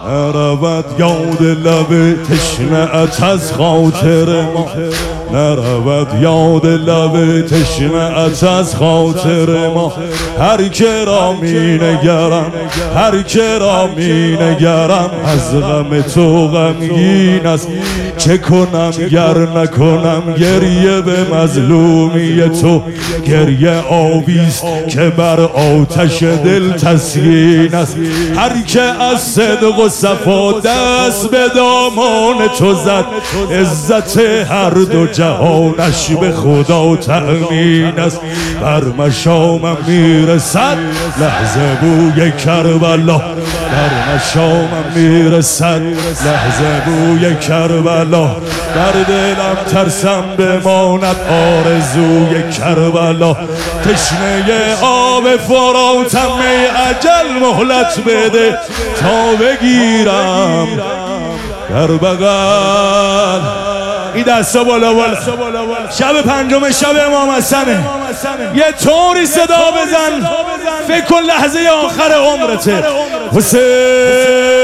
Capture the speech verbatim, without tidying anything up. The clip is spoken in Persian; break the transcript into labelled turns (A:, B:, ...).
A: نرود یاد لب تشنه‌ات از خاطر ما، نرود یاد لب تشنه‌ات از خاطر ما. هر که را می نگرم، هر که را می نگرم، از غم تو غمگین است. چه کنم گر نکنم گریه به مظلومی تو؟ گریه آبیست که بر آتش دل تسکین است. هر که از صدق و صفا دست به دامان تو زد، عزت هر دو جهانش به خدا تأمین است. بر مشامم میرسد لحظه بوی کربلا، بر مشامم میرسد لحظه بوی کربلا. در دلم ترسم بماند آرزوی کربلا. تشنه آب فراتم ای اجل مهلت بده تا بگیرم در بغل. این دستا بالا بالا. شب پنجم شب امام حسنه، یه طوری صدا بزن فکر کن لحظه آخر عمرته. حسین